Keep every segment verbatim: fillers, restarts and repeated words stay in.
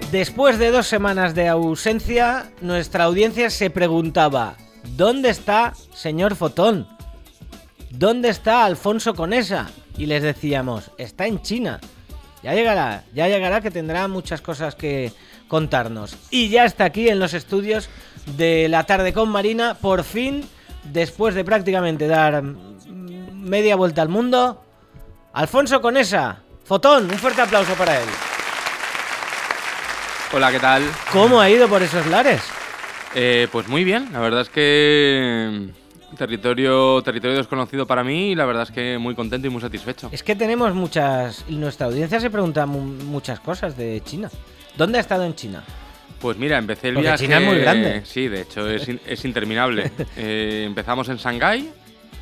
Después de dos semanas de ausencia, nuestra audiencia se preguntaba: ¿dónde está señor Fotón? ¿Dónde está Alfonso Conesa? Y les decíamos: está en China. Ya llegará, ya llegará, que tendrá muchas cosas que contarnos. Y ya está aquí en los estudios de La Tarde con Marina, por fin, después de prácticamente dar media vuelta al mundo, Alfonso Conesa. Fotón, un fuerte aplauso para él. Hola, ¿qué tal? ¿Cómo ha ido por esos lares? Eh, pues muy bien, la verdad es que territorio, territorio desconocido para mí y la verdad es que muy contento y muy satisfecho. Es que tenemos muchas... Nuestra audiencia se pregunta mu- muchas cosas de China. ¿Dónde ha estado en China? Pues mira, empecé el Porque viaje... China es muy grande. Sí, de hecho es, in- es interminable. eh, empezamos en Shanghái.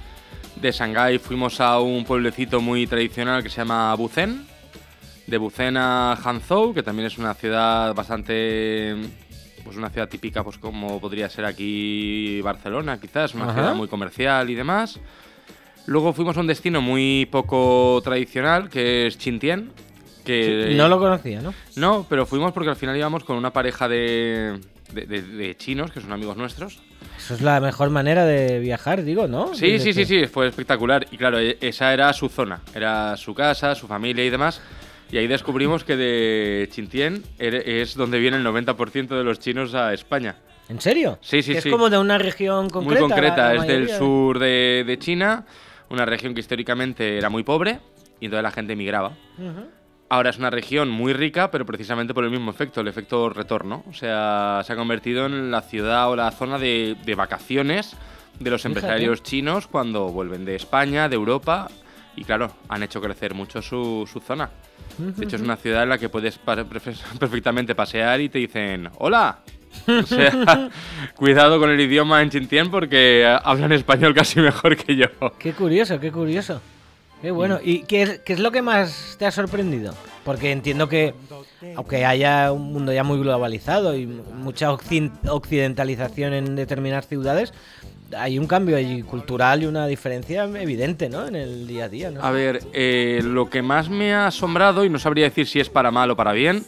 De Shanghái fuimos a un pueblecito muy tradicional que se llama Buzen. De Buzen a Hangzhou, que también es una ciudad bastante... Pues una ciudad típica, pues como podría ser aquí Barcelona, quizás, una Ajá. ciudad muy comercial y demás. Luego fuimos a un destino muy poco tradicional, que es Xintian. Que... No lo conocía, ¿no? No, pero fuimos porque al final íbamos con una pareja de, de, de- de chinos, que son amigos nuestros. Eso es la mejor manera de viajar, digo, ¿no? Sí, Desde sí, sí, que- sí, fue espectacular. Y claro, e- esa era su zona, era su casa, su familia y demás. Y ahí descubrimos que de Xintian ere- es donde viene el noventa por ciento de los chinos a España. ¿En serio? Sí, sí, Que sí. Es como de una región concreta. Muy concreta, la- la es del mayoría. sur de, de China, una región que históricamente era muy pobre y entonces la gente emigraba. Ujú. Ahora es una región muy rica, pero precisamente por el mismo efecto, el efecto retorno. O sea, se ha convertido en la ciudad o la zona de, de vacaciones de los Fíjate. empresarios chinos cuando vuelven de España, de Europa, y claro, han hecho crecer mucho su, su zona. De hecho, es una ciudad en la que puedes pa- perfe- perfectamente pasear y te dicen ¡hola! O sea, cuidado con el idioma en Xintian porque eh, hablan español casi mejor que yo. Qué curioso, qué curioso. Qué bueno. ¿Y qué es, qué es lo que más te ha sorprendido? Porque entiendo que, aunque haya un mundo ya muy globalizado y mucha occi- occidentalización en determinadas ciudades, hay un cambio allí cultural y una diferencia evidente, ¿no? En el día a día, ¿no? A ver, eh, lo que más me ha asombrado, y no sabría decir si es para mal o para bien,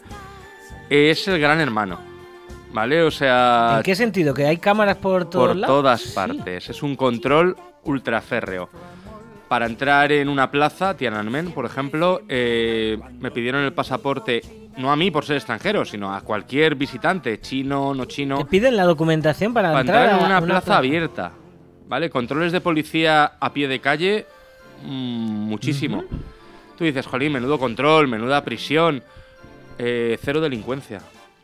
es el Gran Hermano. ¿Vale? O sea, ¿En qué sentido? ¿Que hay cámaras por todos por lados? todas Sí. partes. Es un control ultraférreo. Para entrar en una plaza, Tiananmen, por ejemplo, eh, me pidieron el pasaporte, no a mí por ser extranjero, sino a cualquier visitante, chino, no chino. ¿Te piden la documentación para, Para entrar, entrar en a una plaza abierta, ¿vale? Controles de policía a pie de calle, mmm, muchísimo. Tú dices, jolín, menudo control, menuda prisión, eh, cero delincuencia.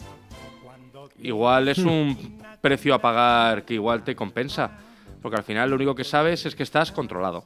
Igual es un precio a pagar que igual te compensa, porque al final lo único que sabes es que estás controlado.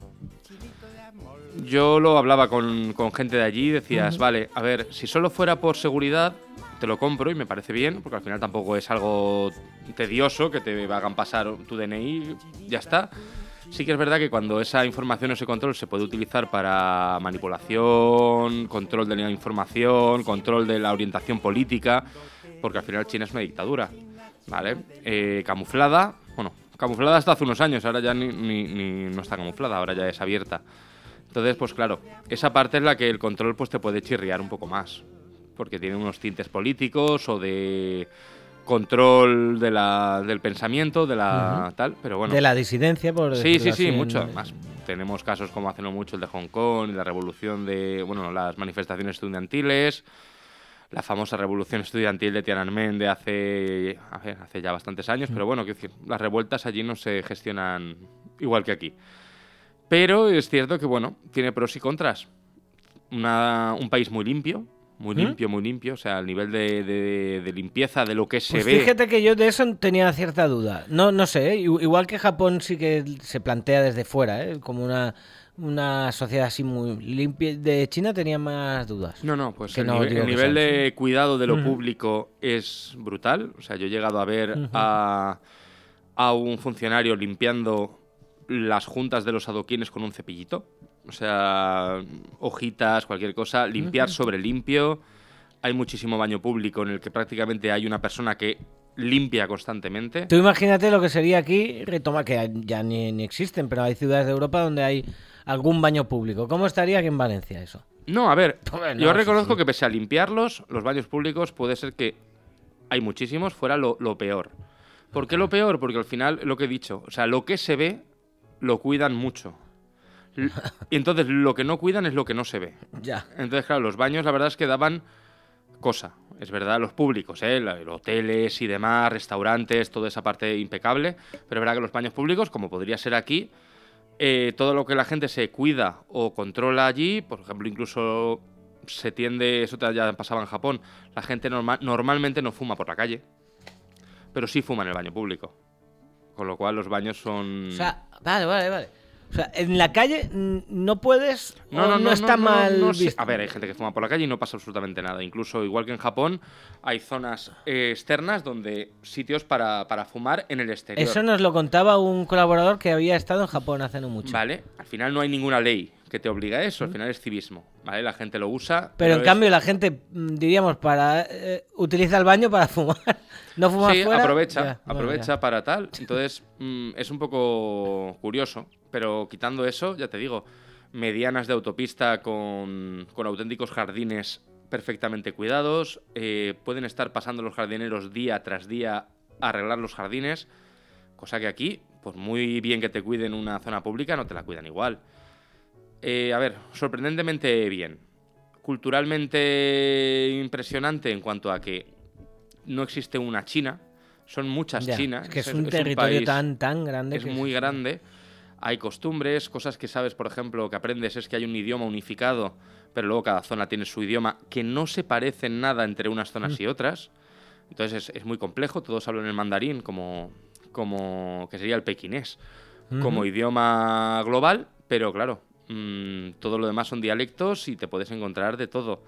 Yo lo hablaba con, con gente de allí y decías, vale, a ver, si solo fuera por seguridad, te lo compro y me parece bien, porque al final tampoco es algo tedioso que te hagan pasar tu D N I, ya está. Sí que es verdad que cuando esa información o ese control se puede utilizar para manipulación, control de la información, control de la orientación política, porque al final China es una dictadura, ¿vale? Eh, camuflada, bueno, camuflada hasta hace unos años, ahora ya ni, ni, ni no está camuflada, ahora ya es abierta. Entonces, pues claro, esa parte es la que el control pues te puede chirriar un poco más, porque tiene unos tintes políticos o de control de la, del pensamiento, de la Ujú. tal, pero bueno. De la disidencia, por Sí, decirlo sí, así, sí, en- mucho. Además, tenemos casos como hace no mucho el de Hong Kong y la revolución de, bueno, las manifestaciones estudiantiles, la famosa revolución estudiantil de Tiananmen de hace, a ver, hace ya bastantes años, pero bueno, quiero decir, las revueltas allí no se gestionan igual que aquí. Pero es cierto que, bueno, tiene pros y contras. Una, un país muy limpio, muy ¿Mm? limpio, muy limpio, o sea, el nivel de, de- de limpieza de lo que se Pues ve. fíjate que yo de eso tenía cierta duda. No, no sé, ¿eh? Igual que Japón sí que se plantea desde fuera, ¿eh? Como una, una sociedad así muy limpia. De China tenía más dudas. No, no, pues Que el, no nivel, digo el que nivel sean, de cuidado de lo Ujú. público es brutal. O sea, yo he llegado a ver Ujú. a, a un funcionario limpiando las juntas de los adoquines con un cepillito. O sea, hojitas, cualquier cosa, limpiar sobre limpio. Hay muchísimo baño público en el que prácticamente hay una persona que limpia constantemente. Tú imagínate lo que sería aquí, retoma que ya ni, ni existen, pero hay ciudades de Europa donde hay algún baño público. ¿Cómo estaría aquí en Valencia eso? No, a ver, Bueno, yo sí, reconozco sí. que pese a limpiarlos, los baños públicos puede ser que hay muchísimos, fuera lo, lo peor. ¿Por qué lo peor? Porque al final, lo que he dicho, o sea, lo que se ve, lo cuidan mucho. L- Y entonces lo que no cuidan es lo que no se ve. Ya. Entonces, claro, los baños la verdad es que daban cosa. Es verdad, los públicos, ¿eh? La- los hoteles y demás, restaurantes, toda esa parte impecable. Pero es verdad que los baños públicos, como podría ser aquí, eh, todo lo que la gente se cuida o controla allí, por ejemplo, incluso se tiende, eso te- ya pasaba en Japón, la gente norma- normalmente no fuma por la calle, pero sí fuma en el baño público. Con lo cual los baños son... O sea, vale, vale, vale. O sea, en la calle mm, no puedes No, o no, no, no, está no, no, mal no sé. visto. A ver, hay gente que fuma por la calle y no pasa absolutamente nada. Incluso, igual que en Japón, hay zonas eh, externas donde sitios para, para fumar en el exterior. Eso nos lo contaba un colaborador que había estado en Japón hace no mucho. Vale, al final no hay ninguna ley que te obliga a eso, al final es civismo, ¿vale? La gente lo usa. Pero en es- cambio la gente, mm, diríamos, para eh, utiliza el baño para fumar. No fumar Sí, fuera. aprovecha, Ya, bueno, aprovecha ya. para tal. Entonces, mm, es un poco curioso, pero quitando eso, ya te digo, medianas de autopista con, con auténticos jardines perfectamente cuidados, eh, pueden estar pasando los jardineros día tras día a arreglar los jardines, cosa que aquí, pues muy bien que te cuiden una zona pública, no te la cuidan igual. Eh, a ver, sorprendentemente bien. Culturalmente impresionante en cuanto a que no existe una China, son muchas Ya, Chinas. es que es, un territorio país- tan, tan grande. es que muy grande. Hay costumbres, cosas que sabes, por ejemplo, que aprendes es que hay un idioma unificado, pero luego cada zona tiene su idioma, que no se parecen nada entre unas zonas y otras. Entonces es, es muy complejo, todos hablan el mandarín como, como que sería el pequinés, como Ujú. idioma global, pero claro, mmm, todo lo demás son dialectos y te puedes encontrar de todo.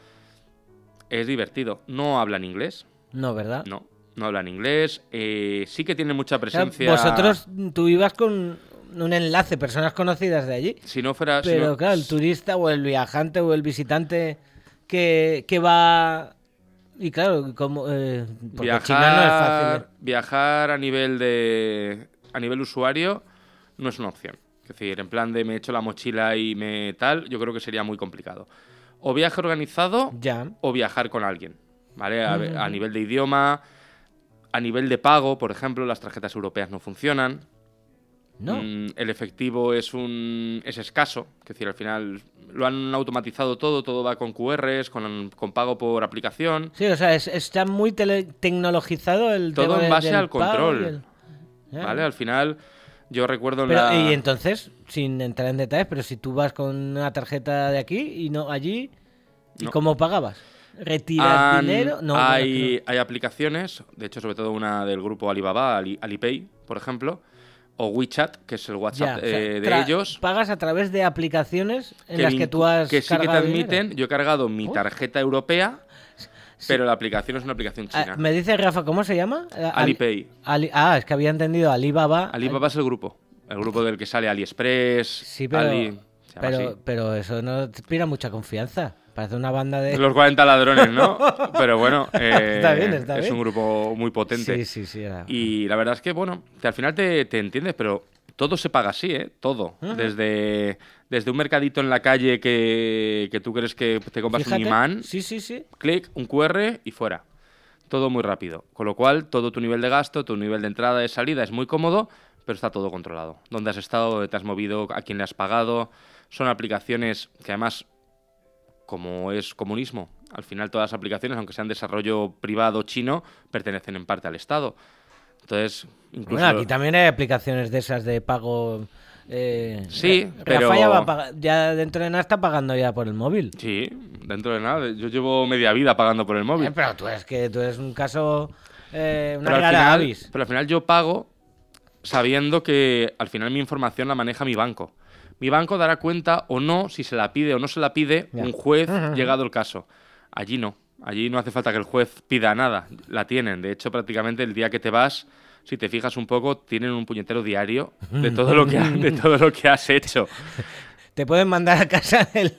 Es divertido. No hablan inglés, No, ¿verdad? no, no hablan inglés. Eh, sí que tienen mucha O sea, presencia. vosotros, tú ibas con un enlace, personas conocidas de allí. Si no fuera. si Pero no- claro, el turista o el viajante o el visitante que, que va... Y claro, como, eh, porque viajar, China no es fácil. ¿eh? viajar a nivel de a nivel usuario no es una opción. Es decir, en plan de me echo la mochila y me tal, yo creo que sería muy complicado. O viaje organizado Ya. o viajar con alguien, ¿vale? A, a nivel de idioma, a nivel de pago, por ejemplo, las tarjetas europeas no funcionan. No. Mm, el efectivo es un es escaso, es decir, al final lo han automatizado todo, todo va con Q Rs, con, con pago por aplicación. Sí, o sea, es- está muy tele- tecnologizado el Todo tema en de- base del al pago control. y el- Ya. ¿Vale? Al final, yo recuerdo en Pero, la... y entonces, sin entrar en detalles, pero si tú vas con una tarjeta de aquí y no allí, ¿y No. cómo pagabas? ¿Retiras Han- dinero? No, bueno, hay, que hay aplicaciones, de hecho, sobre todo una del grupo Alibaba, Ali- Alipay, por ejemplo, o WeChat, que es el no. WhatsApp Ya, o sea, eh, de tra- ellos. Pagas a través de aplicaciones en que las que vincu- tú has que sí que te cargado dinero. admiten. Yo he cargado mi Uy. tarjeta europea, pero la aplicación es una aplicación Ah, china. me dice Rafa, ¿cómo se llama? Eh, Ali- Alipay. Ali- ah, es que había entendido Alibaba. Alibaba es el grupo. El grupo del que sale AliExpress. Sí, pero, Ali- se llama pero, así. pero eso no te inspira mucha confianza. Parece una banda de... Los cuarenta ladrones, ¿no? Pero bueno, eh, Está bien, está es bien. un grupo muy potente. Sí, sí, sí. Era... Y la verdad es que, bueno, que al final te, te entiendes, pero todo se paga así, ¿eh? Todo. Desde, desde un mercadito en la calle que, que tú crees que te compras Fíjate, un imán, Sí, sí, sí. clic, un Q R y fuera. Todo muy rápido. Con lo cual, todo tu nivel de gasto, tu nivel de entrada y salida es muy cómodo, pero está todo controlado. Dónde has estado, dónde te has movido, a quién le has pagado. Son aplicaciones que además, como es comunismo, al final todas las aplicaciones, aunque sean desarrollo privado chino, pertenecen en parte al Estado. Entonces, incluso... Bueno, aquí también hay aplicaciones de esas de pago. Eh, Sí, Ra- pero- Rafa ya, va a pagar- ya dentro de nada está pagando ya por el móvil. Sí, dentro de nada. Yo llevo media vida pagando por el móvil. Eh, pero tú es que tú eres un caso. Eh, una pero, al rara final, avis. pero al final yo pago sabiendo que al final mi información la maneja mi banco. Mi banco dará cuenta o no si se la pide o no se la pide Ya. un juez llegado el caso. Allí no. Allí no hace falta que el juez pida nada. La tienen. De hecho, prácticamente el día que te vas, si te fijas un poco, tienen un puñetero diario de todo lo que, ha- de todo lo que has hecho. Te pueden mandar a casa el.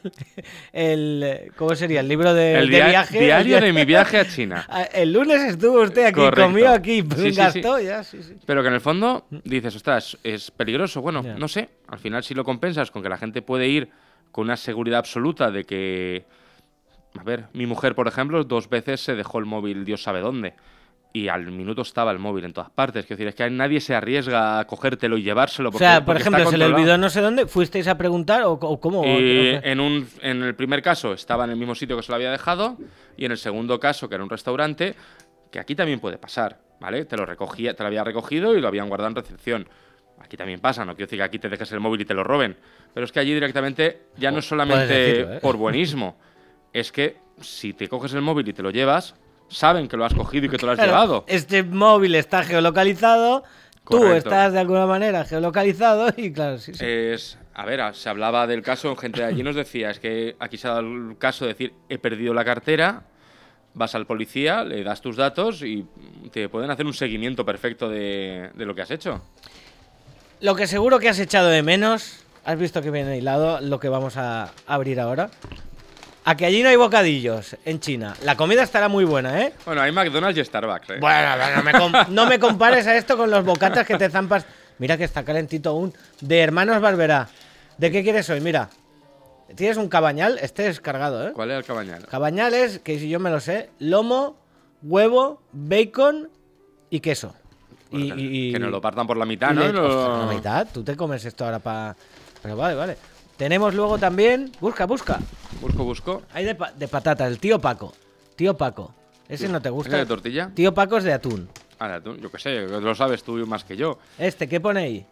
el ¿Cómo sería? El libro de, El de dia- viaje. diario el, de mi viaje a China. El lunes estuvo usted aquí, Correcto. comió aquí, Sí, sí, gastó ya. Sí, sí. Pero que en el fondo dices, ostras, es peligroso. Bueno, Ya. no sé. Al final, si lo compensas con que la gente puede ir con una seguridad absoluta de que... A ver, mi mujer, por ejemplo, dos veces se dejó el móvil Dios sabe dónde. Y al minuto estaba el móvil en todas partes. Es decir, es que nadie se arriesga a cogértelo y llevárselo. Porque, o sea, por porque ejemplo, se le controlado. olvidó no sé dónde, ¿fuisteis a preguntar o, o cómo? Y ¿O en, un, en el primer caso estaba en el mismo sitio que se lo había dejado, y en el segundo caso, que era un restaurante, que aquí también puede pasar, ¿vale? Te lo recogía, te lo había recogido y lo habían guardado en recepción. Aquí también pasa, no quiero decir que aquí te dejes el móvil y te lo roben, pero es que allí directamente ya no es solamente decirlo, ¿eh? por buenismo, es que si te coges el móvil y te lo llevas, saben que lo has cogido y que te lo has Claro, llevado. este móvil está geolocalizado, tú Correcto. estás de alguna manera geolocalizado y claro, sí, sí. Es, a ver, se hablaba del caso, gente de allí nos decía, es que aquí se ha dado el caso de decir, he perdido la cartera, vas al policía, le das tus datos y te pueden hacer un seguimiento perfecto de, de lo que has hecho. Lo que seguro que has echado de menos, has visto que viene hilado lo que vamos a abrir ahora. A que allí no hay bocadillos en China. La comida estará muy buena, ¿eh? Bueno, hay McDonald's y Starbucks, ¿eh? Bueno, no me, com- no me compares a esto con los bocatas que te zampas. Mira que está calentito aún. De Hermanos Barberá. ¿De qué quieres hoy? Mira. Tienes un cabañal. Este es cargado, ¿eh? ¿Cuál era el cabañal? Cabañal es, que si yo me lo sé, lomo, huevo, bacon y queso. Y, Bueno, y- y- que nos lo partan por la mitad, y ¿no? le- Lo- ostras, la mitad. Tú te comes esto ahora para... Pero vale, vale. Tenemos luego también... Busca, busca. Busco, busco. Hay de, pa- de patatas. El tío Paco. Tío Paco. Ese no te gusta. ¿Ese de tortilla? Tío Paco es de atún. Ah, tú, yo qué sé, lo sabes tú más que yo. Este, ¿qué pone ahí?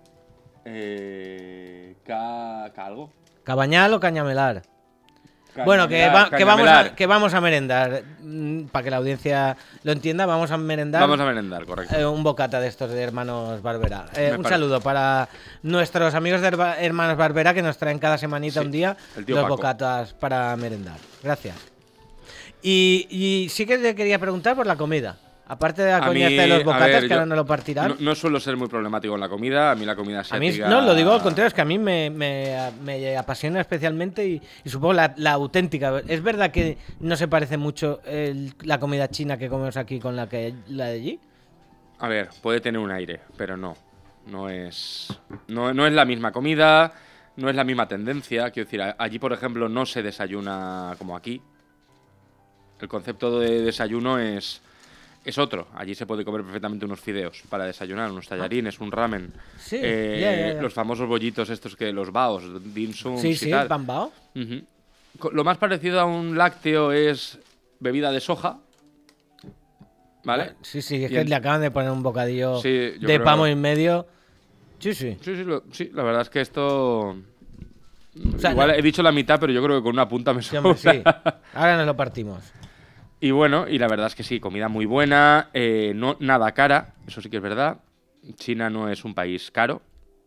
Eh... Ca... ca algo. ¿Cabañal o cañamelar? Bueno, que, va- que, vamos a, que vamos a merendar. Mm, Para que la audiencia lo entienda, vamos a merendar. Vamos a merendar, correcto. eh, un bocata de estos de Hermanos Barbera. Eh, Me un parece. saludo para nuestros amigos de Herba- Hermanos Barbera que nos traen cada semanita Sí, un día el tío los Paco. bocatas para merendar. Gracias. Y, y sí que te quería preguntar por la comida. Aparte de la A coñaza mí, de los a bocatas, ver, que yo ahora no lo partirán. No, no suelo ser muy problemático en la comida. A mí la comida A mí, asiática... no, lo digo al contrario, es que a mí me, me- me apasiona especialmente y, y supongo la, la auténtica. Es verdad que no se parece mucho el- la comida china que comemos aquí con la, que, la de allí. A ver, puede tener un aire, pero no. No es, no, no es la misma comida, no es la misma tendencia. Quiero decir, a- allí, por ejemplo, no se desayuna como aquí. El concepto de desayuno es, es otro. Allí se puede comer perfectamente unos fideos para desayunar, unos tallarines, un ramen. Sí, eh, ya, ya, ya. Los famosos bollitos estos que los baos, dim sums Sí, y sí, tal. bambao. Ujú. Co- Lo más parecido a un lácteo es bebida de soja. ¿Vale? Sí, sí, es Y que en- le acaban de poner un bocadillo Sí, yo de creo- pamo en medio. Sí, sí. Sí, sí, lo- sí, la verdad es que esto... sea, Igual no- he dicho la mitad, pero yo creo que con una punta me Sí, sobra. hombre, sí. Ahora nos lo partimos. Y bueno, y la verdad es que sí, comida muy buena, eh, no nada cara, eso sí que es verdad. China no es un país caro.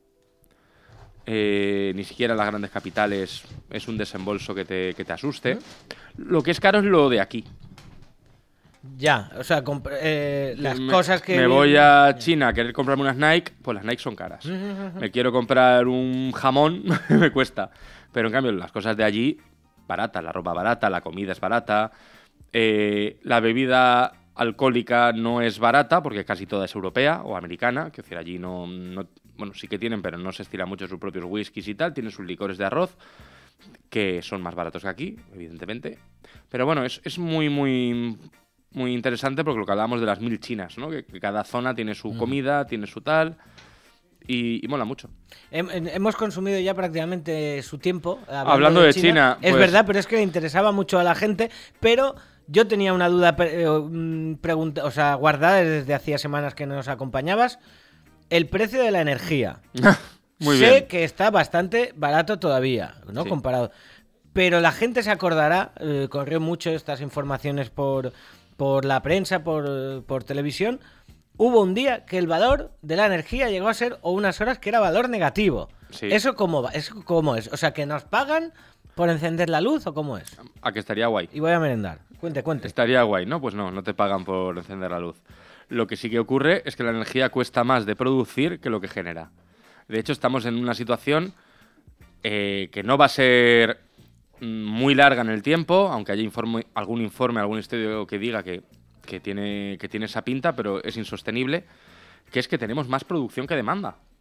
Eh, ni siquiera las grandes capitales es un desembolso que te, que te asuste. Lo que es caro es lo de aquí. Ya, o sea, comp- eh, las me, cosas que... Me voy a China a querer comprarme unas Nike, pues las Nike son caras. Me quiero comprar un jamón, me cuesta. Pero en cambio, las cosas de allí, barata, la ropa barata, la comida es barata, eh, la bebida alcohólica no es barata, porque casi toda es europea o americana, que decir, allí no, no... Bueno, sí que tienen, pero no se estila mucho sus propios whiskies y tal, tienen sus licores de arroz, que son más baratos que aquí, evidentemente. Pero bueno, es, es muy, muy... muy interesante porque lo que hablábamos de las mil chinas, ¿no? Que, que cada zona tiene su comida, tiene su tal, y, y mola mucho. Hem- hem- Hemos consumido ya prácticamente su tiempo. Hablando, Hablando de China, Es pues- verdad, pero es que le interesaba mucho a la gente. Pero yo tenía una duda pre- eh, mm, pregunta, o sea, guardada desde hacía semanas que nos acompañabas. El precio de la energía. Muy sé bien. que está bastante barato todavía, ¿no? Sí. Comparado. Pero la gente se acordará, eh, corrió mucho estas informaciones por, por la prensa, por, por televisión. Hubo un día que el valor de la energía llegó a ser, o unas horas, que era valor negativo. Sí. ¿Eso cómo va? ¿Eso cómo es? O sea, ¿que nos pagan por encender la luz o cómo es? A que estaría guay. Y voy a merendar. Cuente, cuente. Estaría guay, ¿no? Pues no, no te pagan por encender la luz. Lo que sí que ocurre es que la energía cuesta más de producir que lo que genera. De hecho, estamos en una situación eh, que no va a ser mm, muy larga en el tiempo, aunque haya informe, algún informe, algún estudio que diga que, que, tiene, que tiene esa pinta, pero es insostenible, que es que tenemos más producción que demanda.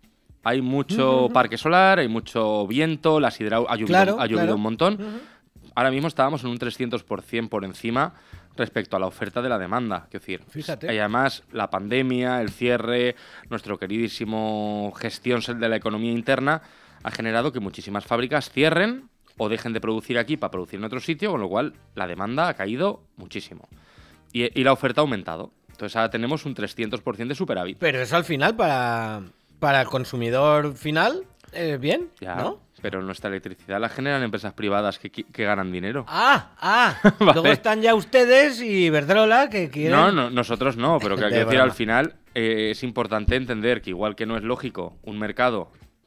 Hay mucho uh-huh. parque solar, hay mucho viento, las hidrau- ha llovido, claro, ha llovido claro. un montón. Uh-huh. Ahora mismo estábamos en un trescientos por ciento por encima respecto a la oferta de la demanda. Quiero decir, fíjate. Y además la pandemia, el cierre, nuestro queridísimo gestión de la economía interna ha generado que muchísimas fábricas cierren o dejen de producir aquí para producir en otro sitio, con lo cual la demanda ha caído muchísimo. Y, y la oferta ha aumentado. Entonces ahora tenemos un trescientos por ciento de superávit. Pero eso al final para, para el consumidor final es bien, ya, ¿no? Pero nuestra electricidad la generan empresas privadas que, que ganan dinero. Ah, ah. Vale. Luego están ya ustedes y Iberdrola que quieren... No, no, nosotros no, pero que hay que De decir broma. al final eh, es importante entender que igual que no es lógico un mercado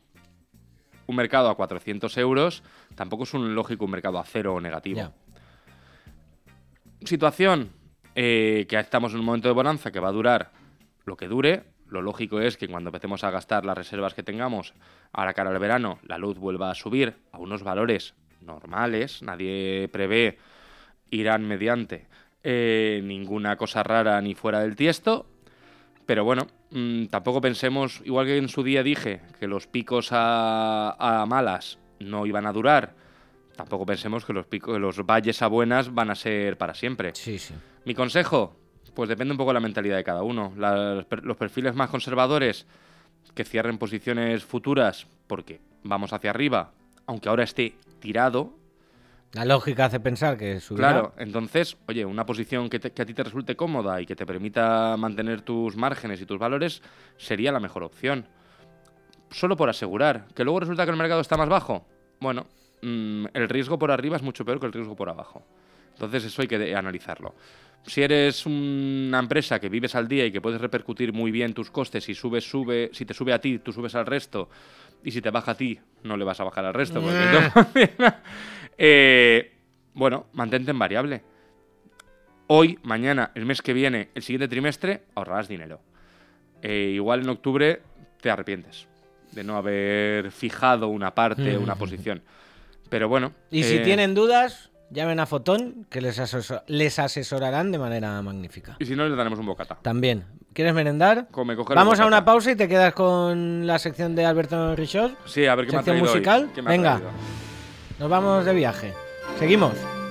un mercado a cuatrocientos euros, tampoco es un lógico un mercado a cero o negativo. Ya. Situación eh, que estamos en un momento de bonanza que va a durar lo que dure. Lo lógico es que cuando empecemos a gastar las reservas que tengamos a la cara al verano, la luz vuelva a subir a unos valores normales. Nadie prevé, irán mediante, eh, ninguna cosa rara ni fuera del tiesto. Pero bueno, mmm, tampoco pensemos, igual que en su día dije, que los picos a, a malas no iban a durar, tampoco pensemos que los picos, que los valles a buenas van a ser para siempre. Sí, sí. Mi consejo... Pues depende un poco de la mentalidad de cada uno. Las, los perfiles más conservadores que cierren posiciones futuras porque vamos hacia arriba, aunque ahora esté tirado. La lógica hace pensar que subirá. Claro, entonces, oye, una posición que, te, que a ti te resulte cómoda y que te permita mantener tus márgenes y tus valores sería la mejor opción. Solo por asegurar. ¿Que luego resulta que el mercado está más bajo? Bueno, mmm, el riesgo por arriba es mucho peor que el riesgo por abajo. Entonces eso hay que de- analizarlo. Si eres una empresa que vives al día y que puedes repercutir muy bien tus costes, si subes, sube, si te sube a ti, tú subes al resto, y si te baja a ti, no le vas a bajar al resto. Porque no. eh, bueno, mantente en variable. Hoy, mañana, el mes que viene, el siguiente trimestre, ahorrarás dinero. Eh, igual en octubre te arrepientes de no haber fijado una parte, una posición. Pero bueno. Y eh, si tienen dudas... Llamen a Fotón, que les, asesor- les asesorarán de manera magnífica. Y si no, les daremos un bocata. También. ¿Quieres merendar? Come, coger Vamos el a bocata. una pausa y te quedas con la sección de Alberto Richot. Sí, a ver qué me ha Sección traído musical. hoy. ¿Qué me ha Venga, traído? nos vamos de viaje. Seguimos.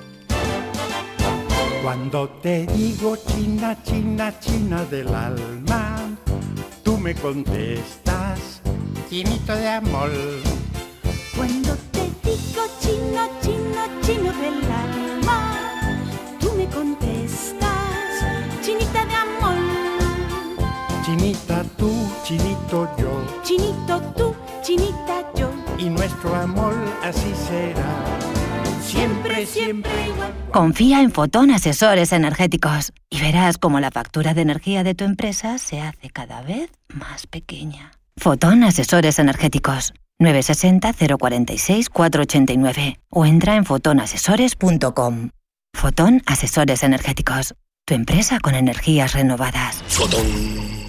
Cuando te digo China, China, China del alma, tú me contestas, chinito de amor. Cuando te digo chino, chino, chino del alma, tú me contestas, chinita de amor. Chinita tú, chinito yo, Chinito tú, chinita yo, y nuestro amor así será. Siempre, siempre igual. Confía en Fotón Asesores Energéticos y verás cómo la factura de energía de tu empresa se hace cada vez más pequeña. Fotón Asesores Energéticos. nueve seis cero, cero cuatro seis, cuatro ocho nueve o entra en fotón asesores punto com. Fotón Asesores Energéticos. Tu empresa con energías renovadas. Fotón.